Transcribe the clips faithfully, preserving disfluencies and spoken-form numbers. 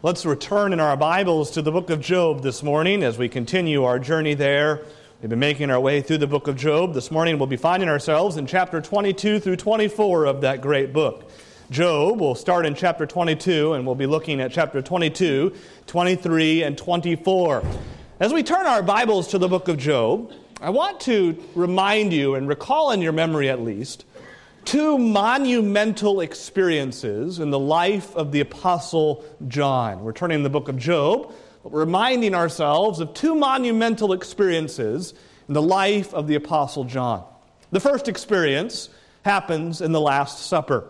Let's return in our Bibles to the book of Job this morning as we continue our journey there. We've been making our way through the book of Job. This morning we'll be finding ourselves in chapter twenty-two through twenty-four of that great book. Job, we'll start in chapter twenty-two, and we'll be looking at chapter twenty-two, twenty-three, and twenty-four. As we turn our Bibles to the book of Job, I want to remind you, and recall in your memory at least, two monumental experiences in the life of the Apostle John. We're turning the book of Job, but we're reminding ourselves of two monumental experiences in the life of the Apostle John. The first experience happens in the Last Supper.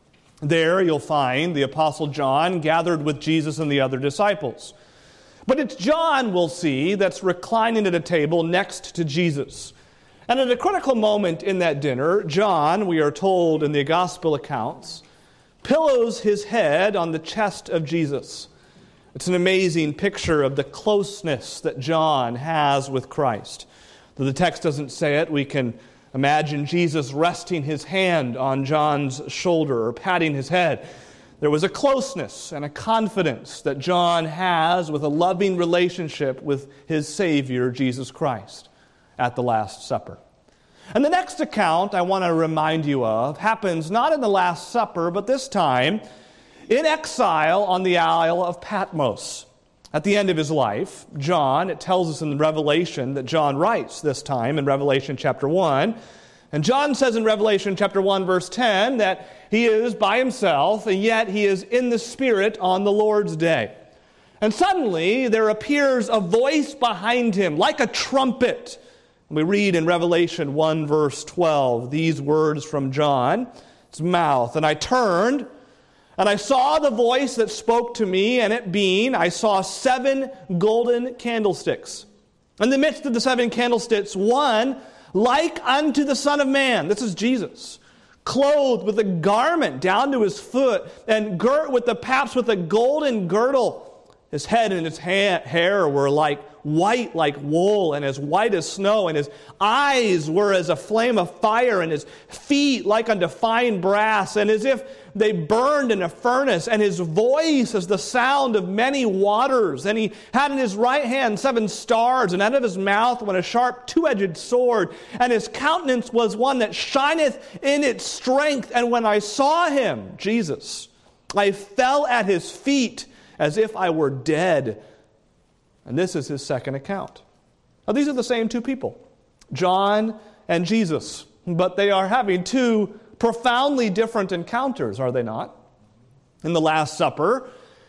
There you'll find the Apostle John gathered with Jesus and the other disciples. But it's John, we'll see, that's reclining at a table next to Jesus. And at a critical moment in that dinner, John, we are told in the gospel accounts, pillows his head on the chest of Jesus. It's an amazing picture of the closeness that John has with Christ. Though the text doesn't say it, we can imagine Jesus resting his hand on John's shoulder or patting his head. There was a closeness and a confidence that John has with a loving relationship with his Savior, Jesus Christ, at the Last Supper. And the next account I want to remind you of happens not in the Last Supper, but this time in exile on the Isle of Patmos. At the end of his life, John, it tells us in the Revelation that John writes this time in Revelation chapter one. And John says in Revelation chapter one, verse ten, that he is by himself, and yet he is in the Spirit on the Lord's day. And suddenly there appears a voice behind him like a trumpet. We read in Revelation one, verse twelve, these words from John's mouth. And I turned, and I saw the voice that spoke to me, and it being, I saw seven golden candlesticks. In the midst of the seven candlesticks, one like unto the Son of Man. This is Jesus, clothed with a garment down to his foot, and girt with the paps with a golden girdle. His head and his ha- hair were like white like wool, and as white as snow, and his eyes were as a flame of fire, and his feet like unto fine brass, and as if they burned in a furnace, and his voice as the sound of many waters. And he had in his right hand seven stars, and out of his mouth went a sharp two-edged sword, and his countenance was one that shineth in its strength. And when I saw him, Jesus, I fell at his feet as if I were dead. And this is his second account. Now, these are the same two people, John and Jesus, but they are having two profoundly different encounters, are they not? In the Last Supper,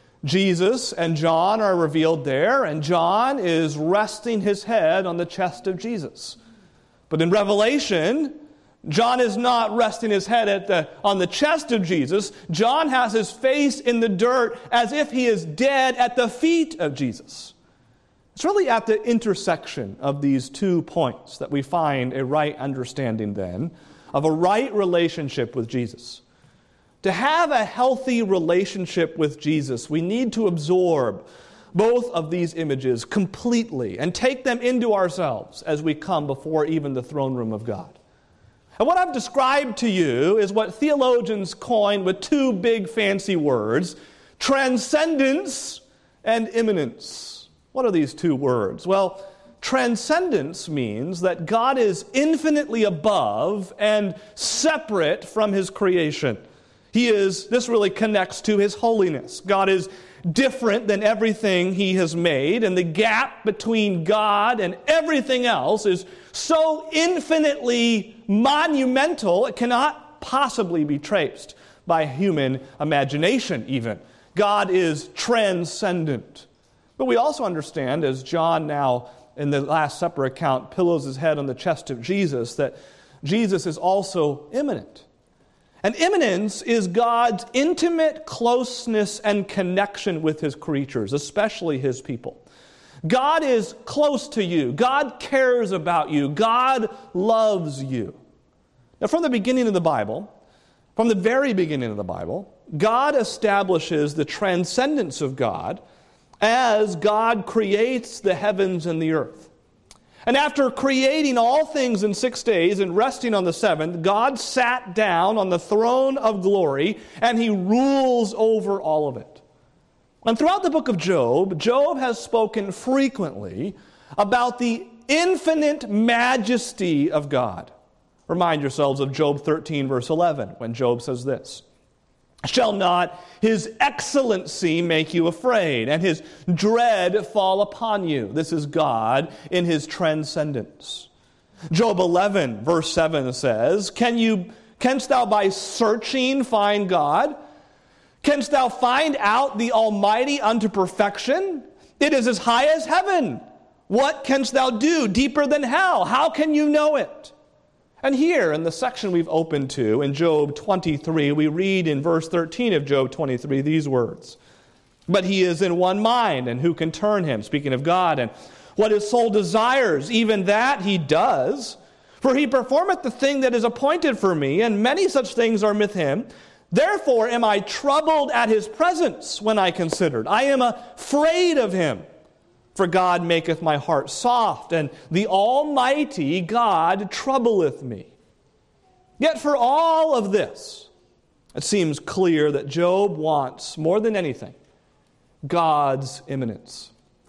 Jesus and John are revealed there, and John is resting his head on the chest of Jesus. But in Revelation, John is not resting his head at the, on the chest of Jesus. John has his face in the dirt as if he is dead at the feet of Jesus. It's really at the intersection of these two points that we find a right understanding then of a right relationship with Jesus. To have a healthy relationship with Jesus, we need to absorb both of these images completely and take them into ourselves as we come before even the throne room of God. And what I've described to you is what theologians coin with two big fancy words, transcendence and immanence. What are these two words? Well, transcendence means that God is infinitely above and separate from his creation. He is, this really connects to his holiness. God is different than everything he has made, and the gap between God and everything else is so infinitely monumental, it cannot possibly be traced by human imagination even. God is transcendent. But we also understand, as John now in the Last Supper account pillows his head on the chest of Jesus, that Jesus is also immanent. And immanence is God's intimate closeness and connection with his creatures, especially his people. God is close to you. God cares about you. God loves you. Now, from the beginning of the Bible, from the very beginning of the Bible, God establishes the transcendence of God as God creates the heavens and the earth. And after creating all things in six days and resting on the seventh, God sat down on the throne of glory, and he rules over all of it. And throughout the book of Job, Job has spoken frequently about the infinite majesty of God. Remind yourselves of Job thirteen, verse eleven, when Job says this, "Shall not his excellency make you afraid, and his dread fall upon you?" This is God in his transcendence. Job eleven, verse seven says, Can you, Canst thou by searching find God? Canst thou find out the Almighty unto perfection? It is as high as heaven. What canst thou do deeper than hell? How can you know it? And here in the section we've opened to, in Job twenty-three, we read in verse thirteen of Job twenty-three these words, "But he is in one mind, and who can turn him?" Speaking of God, "and what his soul desires, even that he does. For he performeth the thing that is appointed for me, and many such things are with him. Therefore am I troubled at his presence when I considered. I am afraid of him. For God maketh my heart soft, and the Almighty God troubleth me." Yet for all of this, it seems clear that Job wants, more than anything, God's immanence.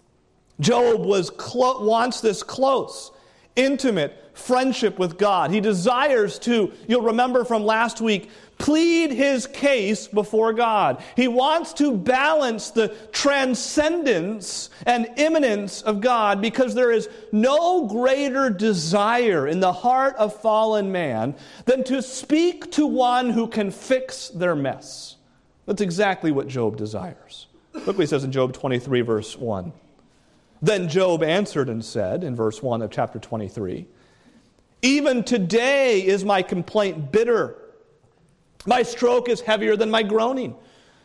Job was clo- wants this close, intimate friendship with God. He desires to, you'll remember from last week, plead his case before God. He wants to balance the transcendence and immanence of God, because there is no greater desire in the heart of fallen man than to speak to one who can fix their mess. That's exactly what Job desires. Look what he says in Job twenty-three, verse one. "Then Job answered and said," in verse one of chapter twenty-three, "Even today is my complaint bitter. My stroke is heavier than my groaning.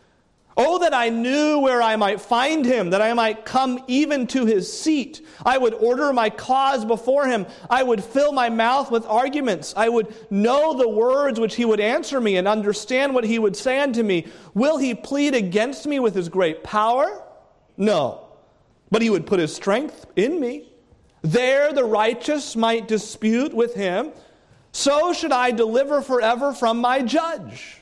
Oh, that I knew where I might find him, that I might come even to his seat. I would order my cause before him. I would fill my mouth with arguments. I would know the words which he would answer me and understand what he would say unto me. Will he plead against me with his great power? No, but he would put his strength in me. There the righteous might dispute with him. So should I deliver forever from my judge."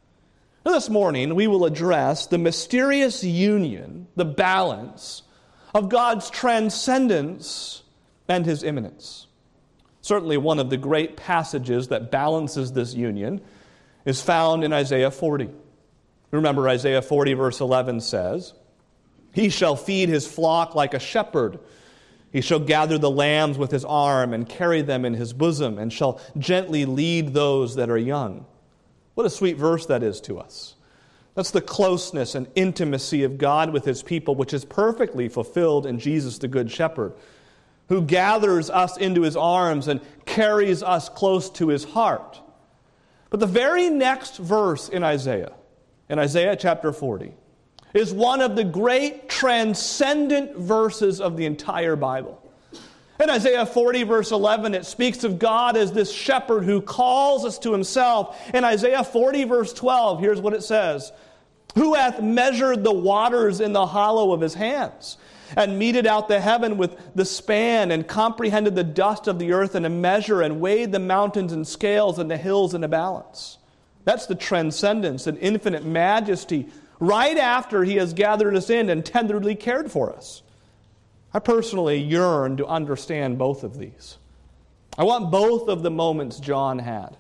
Now, this morning we will address the mysterious union, the balance of God's transcendence and his immanence. Certainly one of the great passages that balances this union is found in Isaiah forty. Remember, Isaiah forty verse eleven says, "He shall feed his flock like a shepherd. He shall gather the lambs with his arm and carry them in his bosom, and shall gently lead those that are young." What a sweet verse that is to us. That's the closeness and intimacy of God with his people, which is perfectly fulfilled in Jesus the Good Shepherd, who gathers us into his arms and carries us close to his heart. But the very next verse in Isaiah, in Isaiah chapter forty, is one of the great transcendent verses of the entire Bible. In Isaiah forty, verse eleven, it speaks of God as this shepherd who calls us to himself. In Isaiah forty, verse twelve, here's what it says, "Who hath measured the waters in the hollow of his hands, and meted out the heaven with the span, and comprehended the dust of the earth in a measure, and weighed the mountains in scales, and the hills in a balance?" That's the transcendence and infinite majesty right after he has gathered us in and tenderly cared for us. I personally yearn to understand both of these. I want both of the moments John had.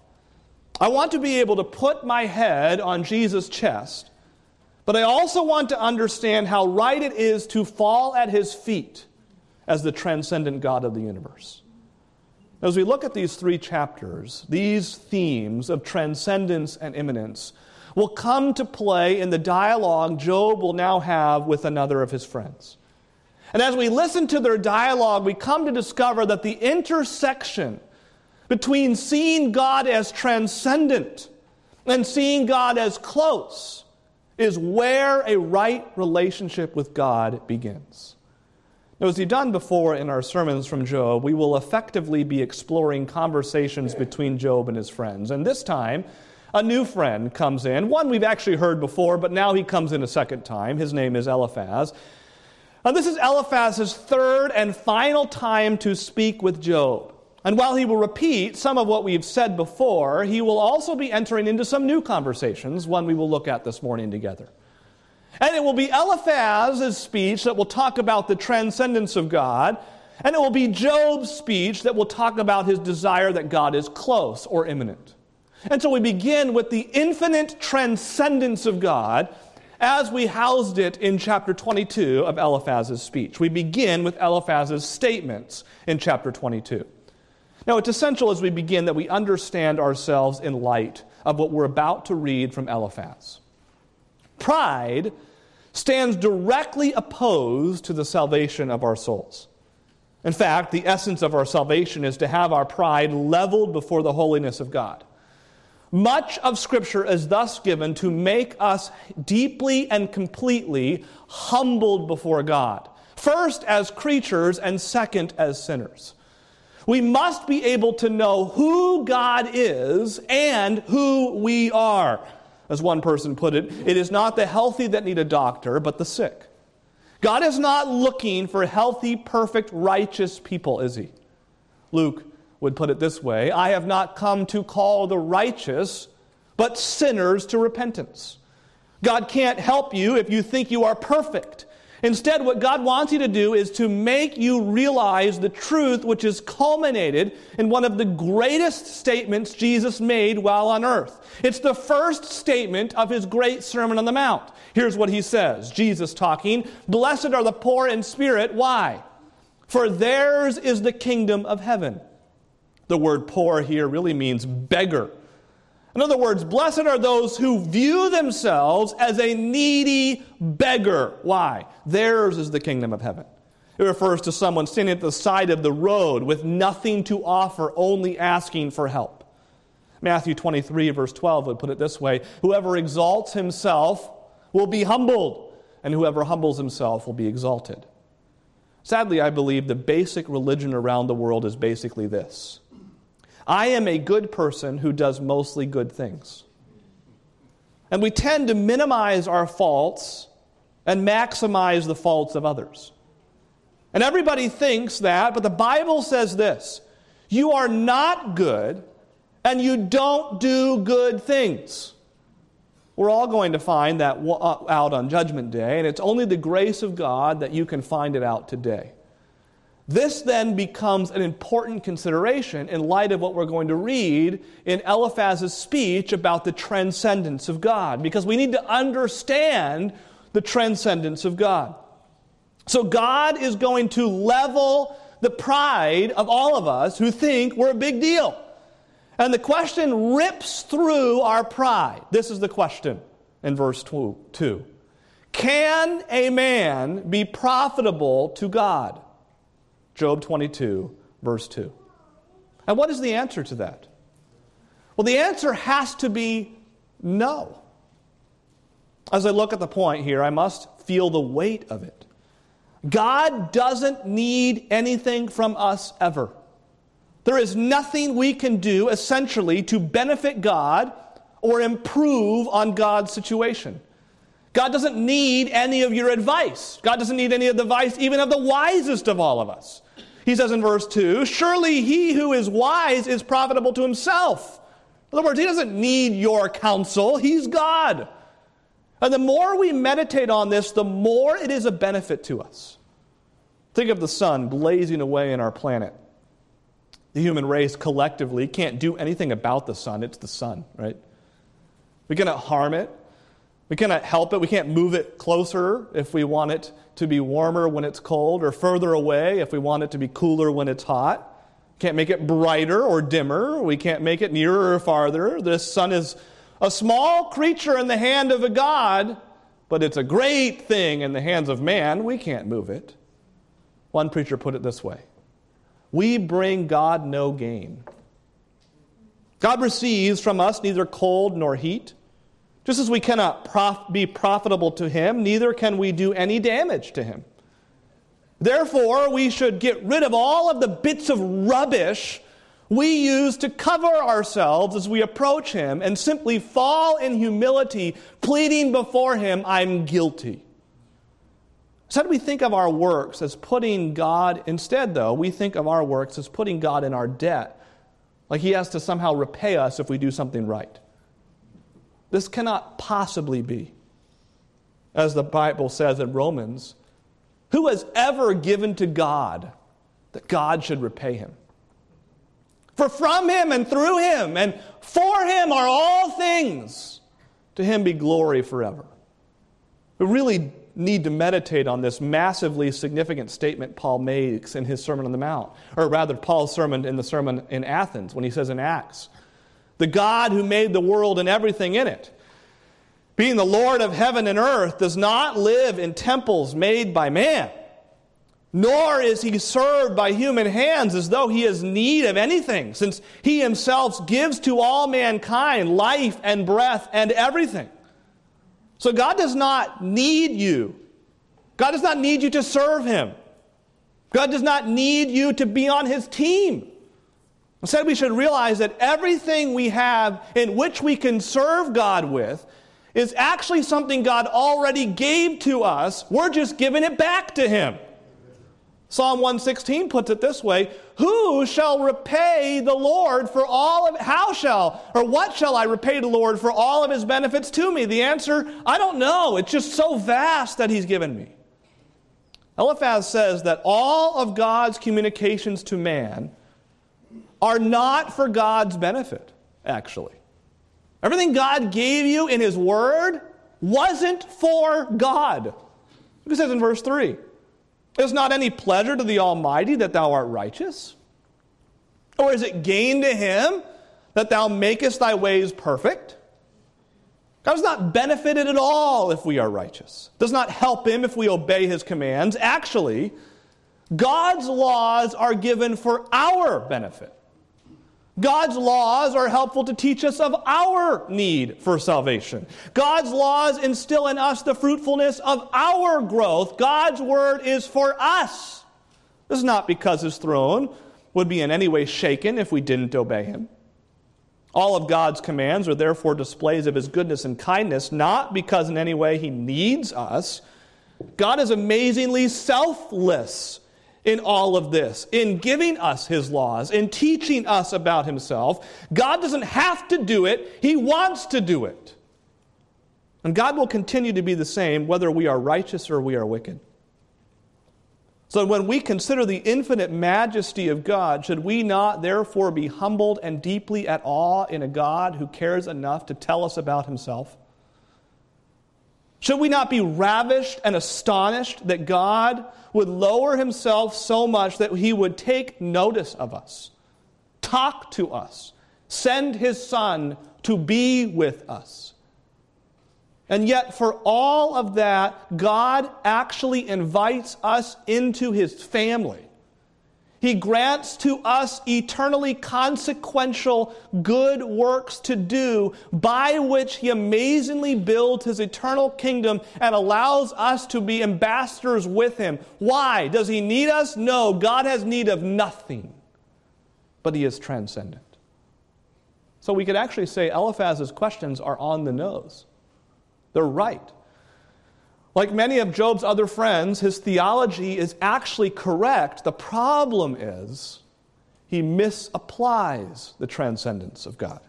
I want to be able to put my head on Jesus' chest, but I also want to understand how right it is to fall at his feet as the transcendent God of the universe. As we look at these three chapters, these themes of transcendence and immanence will come to play in the dialogue Job will now have with another of his friends. And as we listen to their dialogue, we come to discover that the intersection between seeing God as transcendent and seeing God as close is where a right relationship with God begins. Now, as we've done before in our sermons from Job, we will effectively be exploring conversations between Job and his friends. And this time, a new friend comes in, one we've actually heard before, but now he comes in a second time. His name is Eliphaz. Now, this is Eliphaz's third and final time to speak with Job. And while he will repeat some of what we've said before, he will also be entering into some new conversations, one we will look at this morning together. And it will be Eliphaz's speech that will talk about the transcendence of God. And it will be Job's speech that will talk about his desire that God is close or imminent. And so we begin with the infinite transcendence of God as we housed it in chapter twenty-two of Eliphaz's speech. We begin with Eliphaz's statements in chapter twenty-two. Now, it's essential as we begin that we understand ourselves in light of what we're about to read from Eliphaz. Pride stands directly opposed to the salvation of our souls. In fact, the essence of our salvation is to have our pride leveled before the holiness of God. Much of Scripture is thus given to make us deeply and completely humbled before God, first as creatures and second as sinners. We must be able to know who God is and who we are. As one person put it, it is not the healthy that need a doctor, but the sick. God is not looking for healthy, perfect, righteous people, is He? Luke would put it this way, I have not come to call the righteous, but sinners to repentance. God can't help you if you think you are perfect. Instead, what God wants you to do is to make you realize the truth which is culminated in one of the greatest statements Jesus made while on earth. It's the first statement of His great Sermon on the Mount. Here's what He says, Jesus talking, "Blessed are the poor in spirit." Why? "For theirs is the kingdom of heaven." The word poor here really means beggar. In other words, blessed are those who view themselves as a needy beggar. Why? Theirs is the kingdom of heaven. It refers to someone standing at the side of the road with nothing to offer, only asking for help. Matthew twenty-three, verse twelve would put it this way, whoever exalts himself will be humbled, and whoever humbles himself will be exalted. Sadly, I believe the basic religion around the world is basically this. I am a good person who does mostly good things. And we tend to minimize our faults and maximize the faults of others. And everybody thinks that, but the Bible says this, you are not good and you don't do good things. We're all going to find that out on Judgment Day, and it's only the grace of God that you can find it out today. This then becomes an important consideration in light of what we're going to read in Eliphaz's speech about the transcendence of God, because we need to understand the transcendence of God. So God is going to level the pride of all of us who think we're a big deal. And the question rips through our pride. This is the question in verse two. Can a man be profitable to God? Job twenty-two, verse two. And what is the answer to that? Well, the answer has to be no. As I look at the point here, I must feel the weight of it. God doesn't need anything from us ever. There is nothing we can do, essentially, to benefit God or improve on God's situation. God doesn't need any of your advice. God doesn't need any of the advice even of the wisest of all of us. He says in verse two, surely he who is wise is profitable to himself. In other words, he doesn't need your counsel. He's God. And the more we meditate on this, the more it is a benefit to us. Think of the sun blazing away in our planet. The human race collectively can't do anything about the sun. It's the sun, right? We cannot harm it. We cannot help it. We can't move it closer if we want it to be warmer when it's cold, or further away if we want it to be cooler when it's hot. Can't make it brighter or dimmer. We can't make it nearer or farther. This sun is a small creature in the hand of a God, but it's a great thing in the hands of man. We can't move it. One preacher put it this way. We bring God no gain. God receives from us neither cold nor heat. Just as we cannot prof- be profitable to Him, neither can we do any damage to Him. Therefore, we should get rid of all of the bits of rubbish we use to cover ourselves as we approach Him and simply fall in humility, pleading before Him, I'm guilty. Instead, we think of our works as putting God, instead though, we think of our works as putting God in our debt, like He has to somehow repay us if we do something right. This cannot possibly be. as the Bible says in Romans, who has ever given to God that God should repay him? For from him and through him and for him are all things. To him be glory forever. We really need to meditate on this massively significant statement Paul makes in his Sermon on the Mount. Or rather, Paul's sermon in the sermon in Athens, when he says in Acts, the God who made the world and everything in it, being the Lord of heaven and earth, does not live in temples made by man, nor is he served by human hands as though he has need of anything, since he himself gives to all mankind life and breath and everything. So God does not need you. God does not need you to serve him. God does not need you to be on his team. Instead, we should realize that everything we have in which we can serve God with is actually something God already gave to us. We're just giving it back to him. Psalm one sixteen puts it this way, who shall repay the Lord for all of, how shall, or what shall I repay the Lord for all of his benefits to me? The answer, I don't know. It's just so vast that he's given me. Eliphaz says that all of God's communications to man are not for God's benefit, actually. Everything God gave you in his word wasn't for God. Look what it says in verse three. Is not any pleasure to the Almighty that thou art righteous? Or is it gain to him that thou makest thy ways perfect? God is not benefited at all if we are righteous. Does not help him if we obey his commands. Actually, God's laws are given for our benefit. God's laws are helpful to teach us of our need for salvation. God's laws instill in us the fruitfulness of our growth. God's word is for us. This is not because his throne would be in any way shaken if we didn't obey him. All of God's commands are therefore displays of his goodness and kindness, not because in any way he needs us. God is amazingly selfless in all of this, in giving us his laws, in teaching us about himself. God doesn't have to do it. He wants to do it. And God will continue to be the same whether we are righteous or we are wicked. So when we consider the infinite majesty of God, should we not therefore be humbled and deeply at awe in a God who cares enough to tell us about himself? Should we not be ravished and astonished that God would lower himself so much that he would take notice of us, talk to us, send his Son to be with us? And yet for all of that, God actually invites us into his family. He grants to us eternally consequential good works to do by which he amazingly builds his eternal kingdom and allows us to be ambassadors with him. Why? Does he need us? No, God has need of nothing, but he is transcendent. So we could actually say Eliphaz's questions are on the nose. They're right. Like many of Job's other friends, his theology is actually correct. The problem is he misapplies the transcendence of God.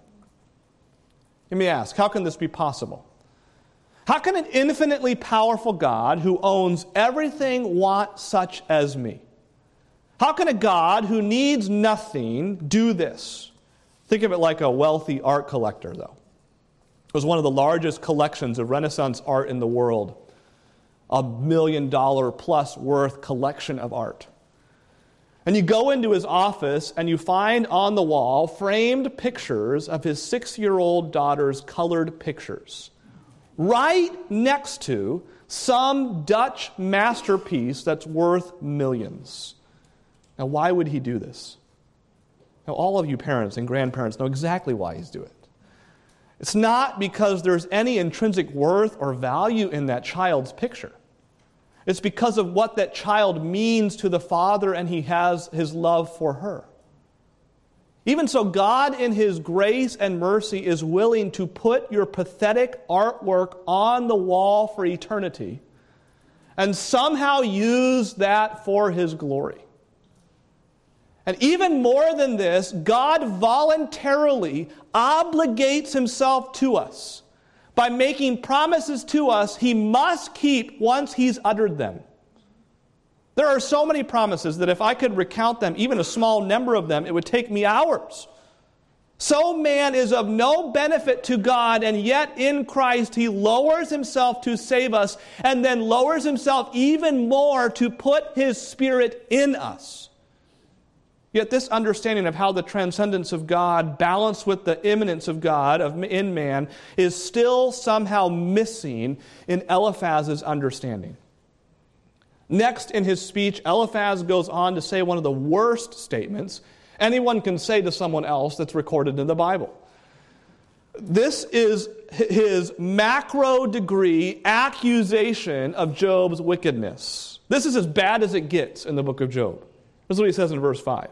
You may ask, how can this be possible? How can an infinitely powerful God who owns everything want such as me? How can a God who needs nothing do this? Think of it like a wealthy art collector, though. It was one of the largest collections of Renaissance art in the world. A million dollar plus worth collection of art. And you go into his office and you find on the wall framed pictures of his six-year-old daughter's colored pictures, right next to some Dutch masterpiece that's worth millions. Now, why would he do this? Now, all of you parents and grandparents know exactly why he's doing it. It's not because there's any intrinsic worth or value in that child's picture. It's because of what that child means to the Father, and he has his love for her. Even so, God in his grace and mercy is willing to put your pathetic artwork on the wall for eternity and somehow use that for his glory. And even more than this, God voluntarily obligates himself to us by making promises to us he must keep once he's uttered them. There are so many promises that if I could recount them, even a small number of them, it would take me hours. So man is of no benefit to God, and yet in Christ he lowers himself to save us, and then lowers himself even more to put his Spirit in us. Yet this understanding of how the transcendence of God balanced with the immanence of God of, in man is still somehow missing in Eliphaz's understanding. Next in his speech, Eliphaz goes on to say one of the worst statements anyone can say to someone else that's recorded in the Bible. This is his macro degree accusation of Job's wickedness. This is as bad as it gets in the book of Job. This is what he says in verse five.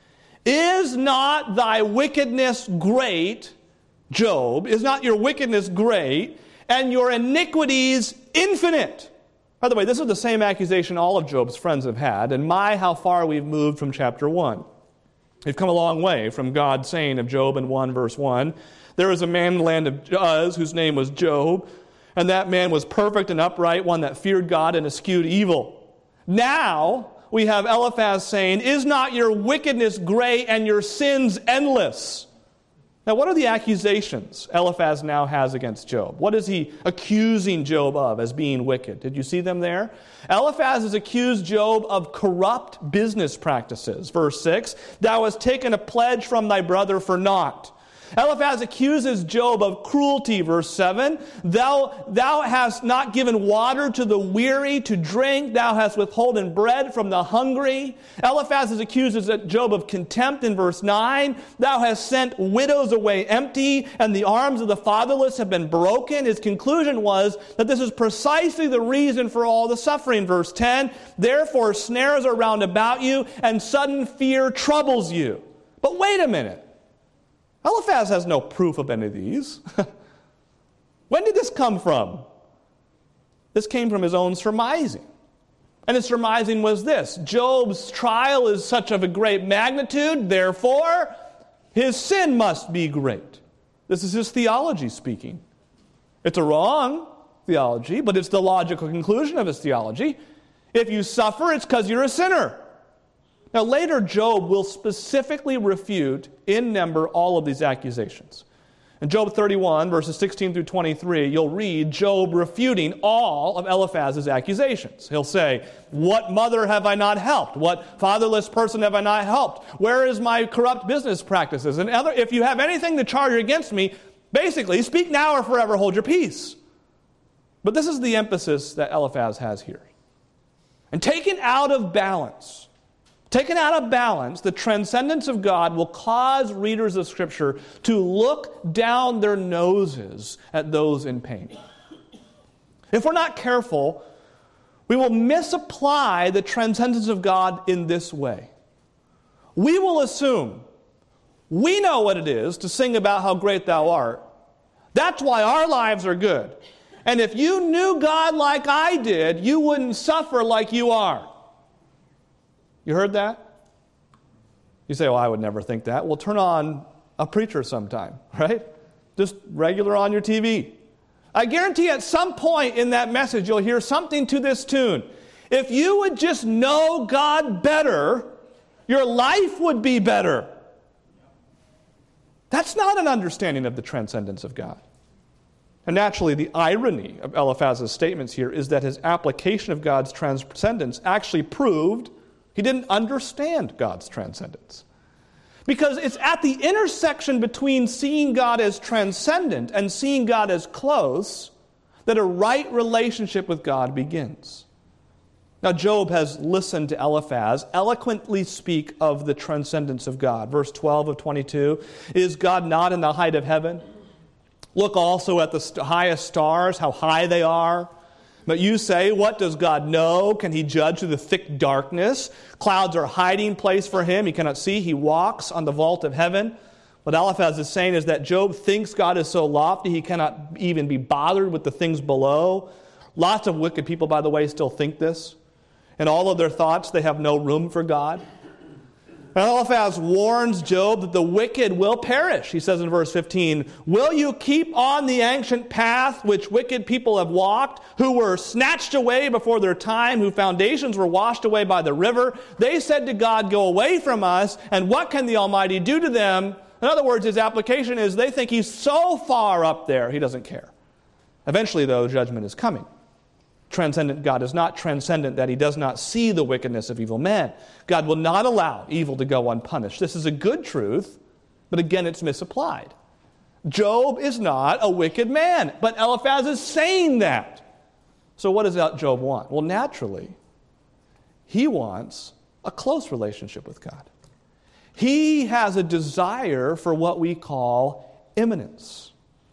Is not thy wickedness great, Job? Is not your wickedness great, and your iniquities infinite? By the way, this is the same accusation all of Job's friends have had, and my, how far we've moved from chapter one. We've come a long way from God saying of Job in one verse one, there was a man in the land of Uz whose name was Job, and that man was perfect and upright, one that feared God and eschewed evil. Now we have Eliphaz saying, is not your wickedness great and your sins endless? Now, what are the accusations Eliphaz now has against Job? What is he accusing Job of as being wicked? Did you see them there? Eliphaz has accused Job of corrupt business practices. Verse six, thou hast taken a pledge from thy brother for naught. Eliphaz accuses Job of cruelty, verse seven. Thou, thou hast not given water to the weary to drink. Thou hast withholden bread from the hungry. Eliphaz accuses Job of contempt in verse nine. Thou hast sent widows away empty, and the arms of the fatherless have been broken. His conclusion was that this is precisely the reason for all the suffering. Verse ten, therefore snares are round about you, and sudden fear troubles you. But wait a minute. Eliphaz has no proof of any of these. When did this come from? This came from his own surmising. And his surmising was this: Job's trial is such of a great magnitude, therefore his sin must be great. This is his theology speaking. It's a wrong theology, but it's the logical conclusion of his theology. If you suffer, it's because you're a sinner. Now, later, Job will specifically refute in number all of these accusations. In Job thirty-one, verses sixteen through twenty-three, you'll read Job refuting all of Eliphaz's accusations. He'll say, what mother have I not helped? What fatherless person have I not helped? Where is my corrupt business practices? And other, if you have anything to charge against me, basically, speak now or forever hold your peace. But this is the emphasis that Eliphaz has here. And taken out of balance, Taken out of balance, the transcendence of God will cause readers of Scripture to look down their noses at those in pain. If we're not careful, we will misapply the transcendence of God in this way. We will assume we know what it is to sing about how great thou art. That's why our lives are good. And if you knew God like I did, you wouldn't suffer like you are. You heard that? You say, well, I would never think that. Well, turn on a preacher sometime, right? Just regular on your T V. I guarantee at some point in that message, you'll hear something to this tune. If you would just know God better, your life would be better. That's not an understanding of the transcendence of God. And naturally, the irony of Eliphaz's statements here is that his application of God's transcendence actually proved he didn't understand God's transcendence. Because it's at the intersection between seeing God as transcendent and seeing God as close that a right relationship with God begins. Now, Job has listened to Eliphaz eloquently speak of the transcendence of God. Verse twelve of twenty-two, is God not in the height of heaven? Look also at the highest stars, how high they are. But you say, what does God know? Can he judge through the thick darkness? Clouds are a hiding place for him. He cannot see. He walks on the vault of heaven. What Eliphaz is saying is that Job thinks God is so lofty he cannot even be bothered with the things below. Lots of wicked people, by the way, still think this. In all of their thoughts, they have no room for God. Eliphaz warns Job that the wicked will perish. He says in verse fifteen, "Will you keep on the ancient path which wicked people have walked, who were snatched away before their time, whose foundations were washed away by the river? They said to God, 'Go away from us,' and what can the Almighty do to them?" In other words, his application is they think he's so far up there, he doesn't care. Eventually, though, judgment is coming. Transcendent God is not transcendent that he does not see the wickedness of evil men. God will not allow evil to go unpunished. This is a good truth, but again, it's misapplied. Job is not a wicked man, but Eliphaz is saying that. So what does Job want? Well, naturally, he wants a close relationship with God. He has a desire for what we call immanence.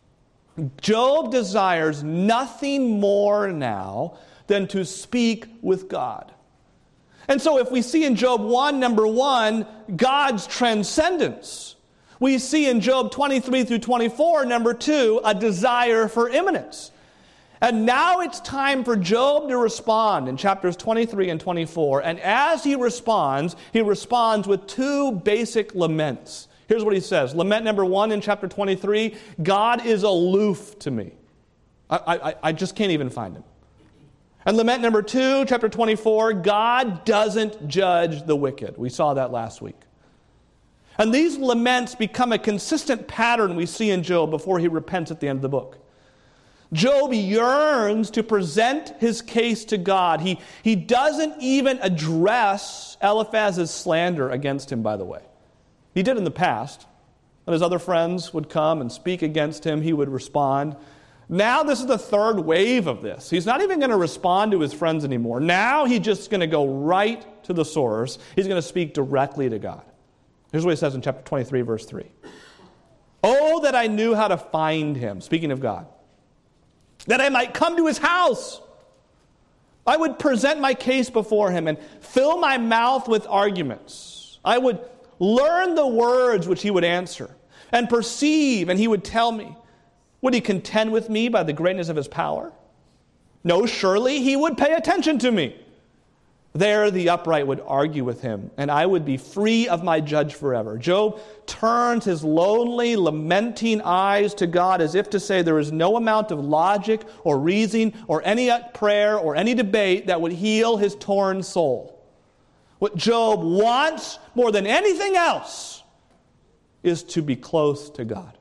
Job desires nothing more now than to speak with God. And so if we see in Job one, number one, God's transcendence, we see in Job twenty-three through twenty-four, number two, a desire for immanence. And now it's time for Job to respond in chapters twenty-three and twenty-four. And as he responds, he responds with two basic laments. Here's what he says. Lament number one in chapter twenty-three, God is aloof to me. I, I, I just can't even find him. And lament number two, chapter twenty-four, God doesn't judge the wicked. We saw that last week. And these laments become a consistent pattern we see in Job before he repents at the end of the book. Job yearns to present his case to God. He, he doesn't even address Eliphaz's slander against him, by the way. He did in the past. When his other friends would come and speak against him, he would respond. Now this is the third wave of this. He's not even going to respond to his friends anymore. Now he's just going to go right to the source. He's going to speak directly to God. Here's what he says in chapter twenty-three, verse three. "Oh, that I knew how to find him," speaking of God, "that I might come to his house. I would present my case before him and fill my mouth with arguments. I would learn the words which he would answer, and perceive, and he would tell me. Would he contend with me by the greatness of his power? No, surely he would pay attention to me. There the upright would argue with him, and I would be free of my judge forever." Job turns his lonely, lamenting eyes to God as if to say there is no amount of logic or reasoning or any prayer or any debate that would heal his torn soul. What Job wants more than anything else is to be close to God.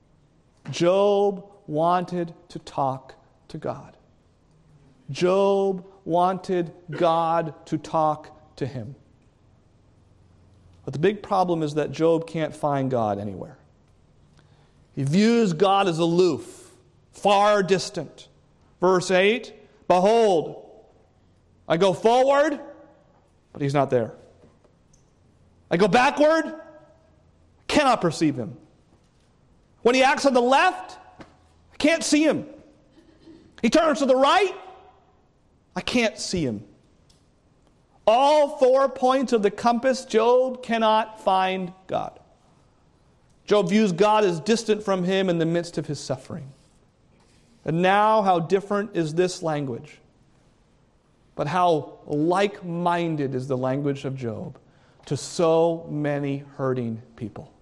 Job wanted to talk to God. Job wanted God to talk to him. But the big problem is that Job can't find God anywhere. He views God as aloof, far distant. Verse eight, "Behold, I go forward, but he's not there. I go backward, cannot perceive him. When he acts on the left, I can't see him. He turns to the right, I can't see him." All four points of the compass, Job cannot find God. Job views God as distant from him in the midst of his suffering. And now, how different is this language? But how like-minded is the language of Job to so many hurting people.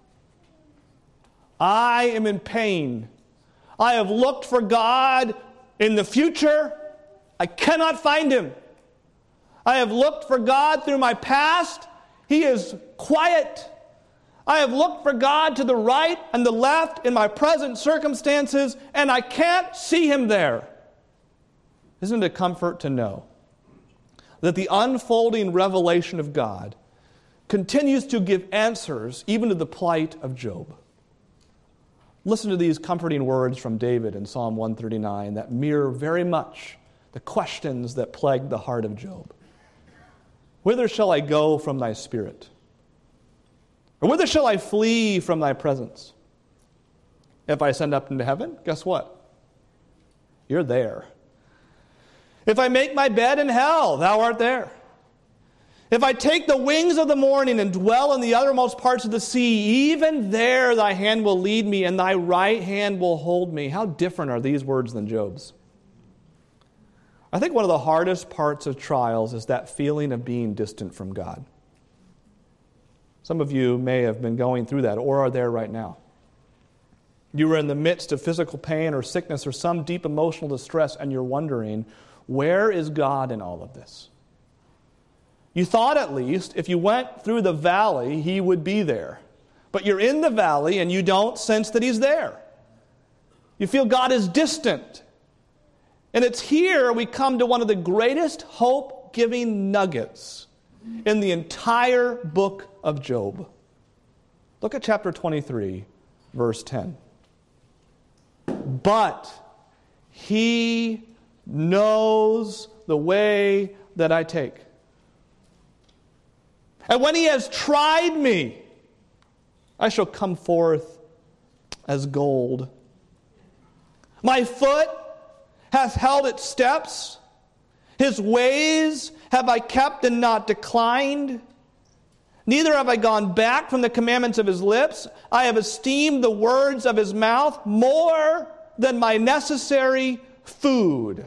"I am in pain. I have looked for God in the future. I cannot find him. I have looked for God through my past. He is quiet. I have looked for God to the right and the left in my present circumstances, and I can't see him there." Isn't it a comfort to know that the unfolding revelation of God continues to give answers even to the plight of Job? Listen to these comforting words from David in Psalm one thirty-nine that mirror very much the questions that plagued the heart of Job. "Whither shall I go from thy spirit? Or whither shall I flee from thy presence? If I ascend up into heaven," guess what? You're there. "If I make my bed in hell, thou art there. If I take the wings of the morning and dwell in the uttermost parts of the sea, even there thy hand will lead me, and thy right hand will hold me." How different are these words than Job's? I think one of the hardest parts of trials is that feeling of being distant from God. Some of you may have been going through that or are there right now. You are in the midst of physical pain or sickness or some deep emotional distress, and you're wondering, where is God in all of this? You thought at least if you went through the valley, He would be there. But you're in the valley and you don't sense that He's there. You feel God is distant. And it's here we come to one of the greatest hope-giving nuggets in the entire book of Job. Look at chapter twenty-three, verse ten. But He knows the way that I take. And when He has tried me, I shall come forth as gold. My foot hath held its steps. His ways have I kept and not declined. Neither have I gone back from the commandments of His lips. I have esteemed the words of His mouth more than my necessary food.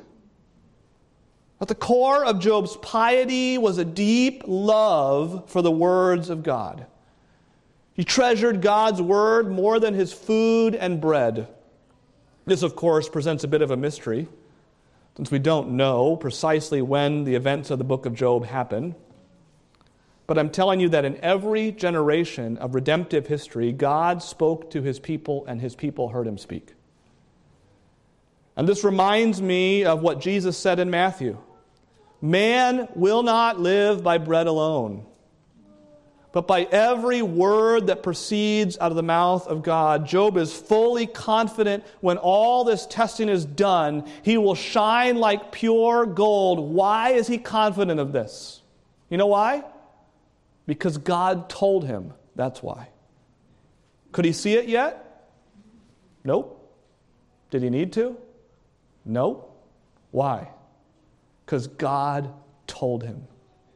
At the core of Job's piety was a deep love for the words of God. He treasured God's word more than his food and bread. This, of course, presents a bit of a mystery, since we don't know precisely when the events of the book of Job happen. But I'm telling you that in every generation of redemptive history, God spoke to His people and His people heard Him speak. And this reminds me of what Jesus said in Matthew. Man will not live by bread alone, but by every word that proceeds out of the mouth of God. Job is fully confident when all this testing is done, he will shine like pure gold. Why is he confident of this? You know why? Because God told him that's why. Could he see it yet? Nope. Did he need to? Nope. Why? Because God told him.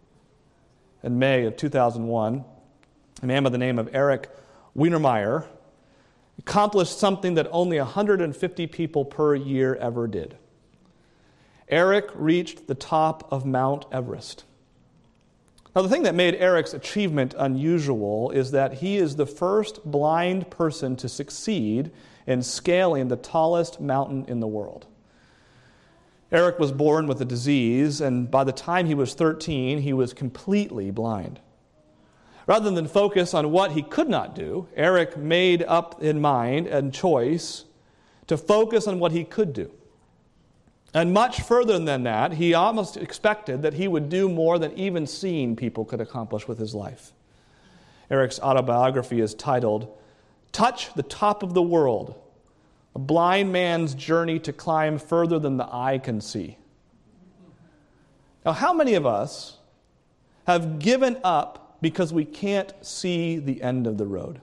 In May of two thousand one, a man by the name of Eric Wienermeyer accomplished something that only one hundred fifty people per year ever did. Eric reached the top of Mount Everest. Now, the thing that made Eric's achievement unusual is that he is the first blind person to succeed in scaling the tallest mountain in the world. Eric was born with a disease, and by the time he was thirteen, he was completely blind. Rather than focus on what he could not do, Eric made up in mind and choice to focus on what he could do. And much further than that, he almost expected that he would do more than even seeing people could accomplish with his life. Eric's autobiography is titled, "Touch the Top of the World, a blind man's journey to climb further than the eye can see." Now, how many of us have given up because we can't see the end of the road?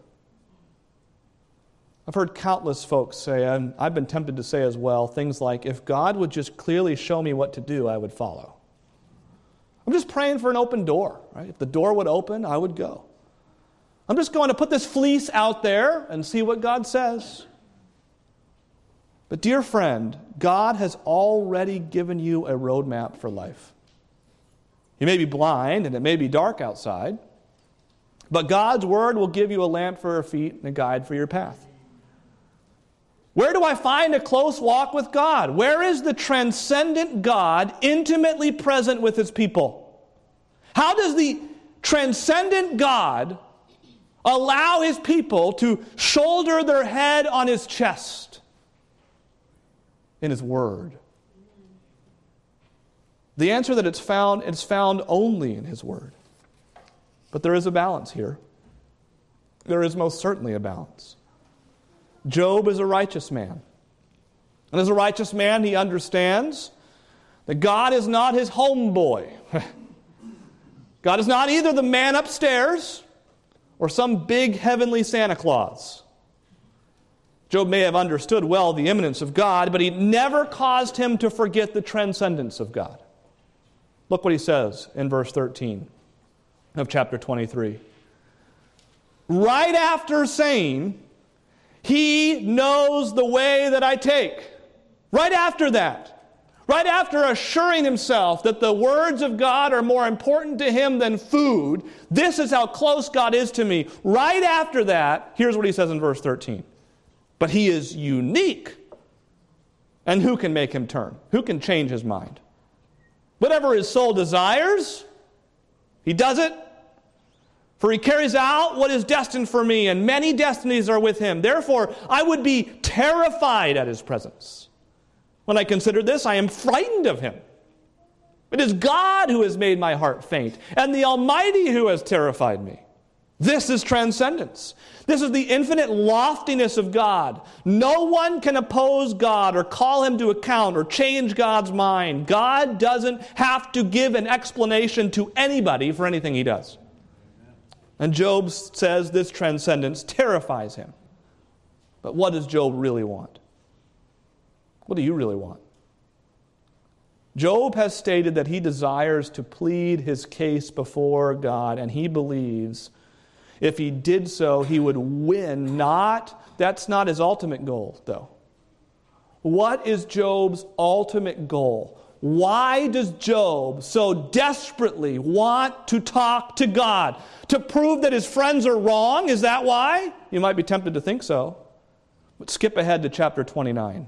I've heard countless folks say, and I've been tempted to say as well, things like, if God would just clearly show me what to do, I would follow. I'm just praying for an open door, right? If the door would open, I would go. I'm just going to put this fleece out there and see what God says. But dear friend, God has already given you a roadmap for life. You may be blind and it may be dark outside, but God's word will give you a lamp for your feet and a guide for your path. Where do I find a close walk with God? Where is the transcendent God intimately present with His people? How does the transcendent God allow His people to shoulder their head on His chest? In His Word. The answer that it's found is found only in His Word. But there is a balance here. There is most certainly a balance. Job is a righteous man. And as a righteous man, he understands that God is not his homeboy. God is not either the man upstairs or some big heavenly Santa Claus. Job may have understood well the immanence of God, but he never caused him to forget the transcendence of God. Look what he says in verse thirteen of chapter twenty-three. Right after saying, He knows the way that I take. Right after that, Right after assuring himself that the words of God are more important to him than food, this is how close God is to me. Right after that, here's what he says in verse thirteen. But he is unique. And who can make him turn? Who can change his mind? Whatever his soul desires, he does it. For he carries out what is destined for me, and many destinies are with him. Therefore, I would be terrified at his presence. When I consider this, I am frightened of him. It is God who has made my heart faint, and the Almighty who has terrified me. This is transcendence. This is the infinite loftiness of God. No one can oppose God or call him to account or change God's mind. God doesn't have to give an explanation to anybody for anything he does. And Job says this transcendence terrifies him. But what does Job really want? What do you really want? Job has stated that he desires to plead his case before God, and he believes if he did so, he would win. Not, that's not his ultimate goal, though. What is Job's ultimate goal? Why does Job so desperately want to talk to God? To prove that his friends are wrong? Is that why? You might be tempted to think so. But skip ahead to chapter twenty-nine.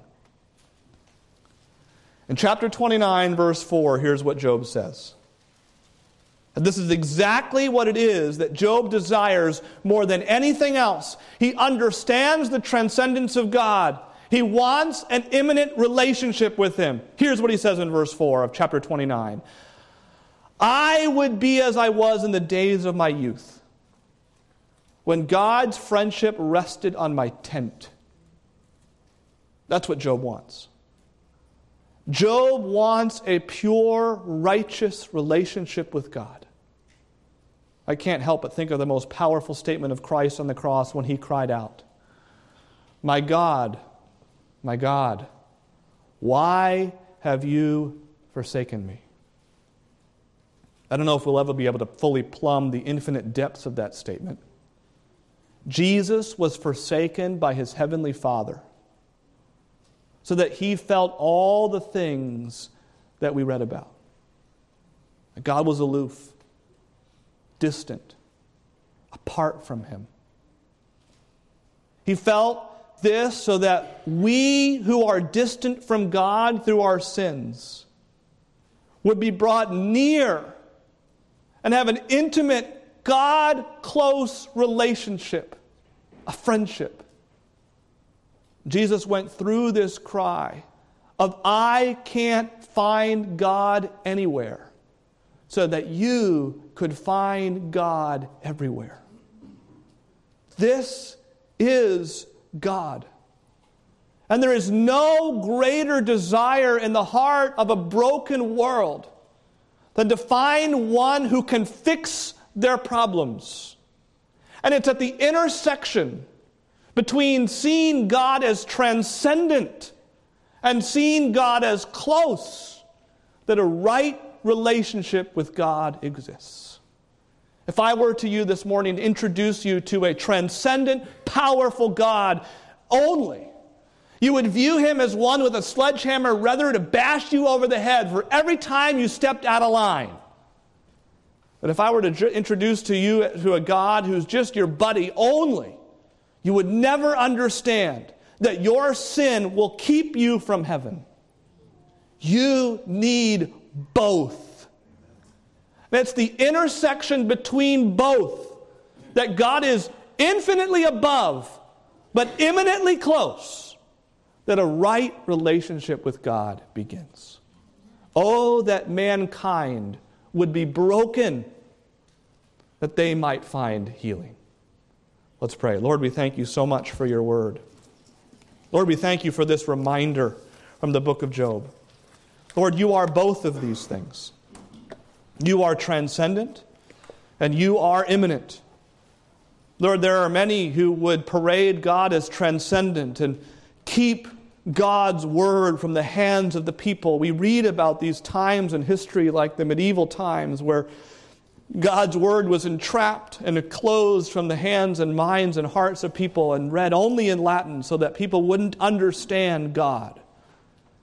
In chapter twenty-nine, verse four, here's what Job says. And this is exactly what it is that Job desires more than anything else. He understands the transcendence of God. He wants an imminent relationship with him. Here's what he says in verse four of chapter twenty-nine. I would be as I was in the days of my youth, when God's friendship rested on my tent. That's what Job wants. Job wants a pure, righteous relationship with God. I can't help but think of the most powerful statement of Christ on the cross when he cried out, My God, my God, why have you forsaken me? I don't know if we'll ever be able to fully plumb the infinite depths of that statement. Jesus was forsaken by his heavenly Father, so that he felt all the things that we read about. God was aloof, distant, apart from him. He felt this so that we who are distant from God through our sins would be brought near and have an intimate, God-close relationship, a friendship. Jesus went through this cry of, I can't find God anywhere, so that you could find God everywhere. This is God. And there is no greater desire in the heart of a broken world than to find one who can fix their problems. And it's at the intersection between seeing God as transcendent and seeing God as close that a right relationship with God exists. If I were to you this morning to introduce you to a transcendent, powerful God only, you would view him as one with a sledgehammer ready to bash you over the head for every time you stepped out of line. But if I were to j- introduce to you to a God who's just your buddy only, you would never understand that your sin will keep you from heaven. You need both. And it's the intersection between both that God is infinitely above, but imminently close, that a right relationship with God begins. Oh, that mankind would be broken, that they might find healing. Let's pray. Lord, we thank you so much for your word. Lord, we thank you for this reminder from the book of Job. Lord, you are both of these things. You are transcendent, and you are immanent. Lord, there are many who would parade God as transcendent and keep God's word from the hands of the people. We read about these times in history like the medieval times where God's word was entrapped and closed from the hands and minds and hearts of people and read only in Latin so that people wouldn't understand God.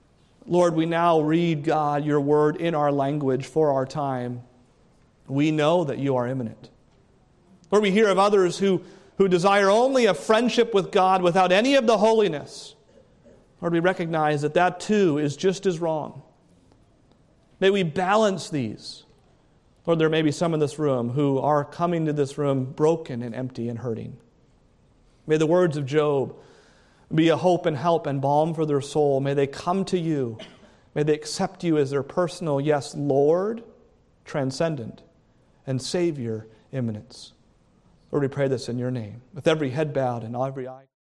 Lord, we now read, God, your word in our language for our time. We know that you are immanent. Lord, we hear of others who, who desire only a friendship with God without any of the holiness. Lord, we recognize that that too is just as wrong. May we balance these. Lord, there may be some in this room who are coming to this room broken and empty and hurting. May the words of Job be a hope and help and balm for their soul. May they come to you. May they accept you as their personal, yes, Lord, transcendent, and Savior, immanence. Lord, we pray this in your name, with every head bowed and every eye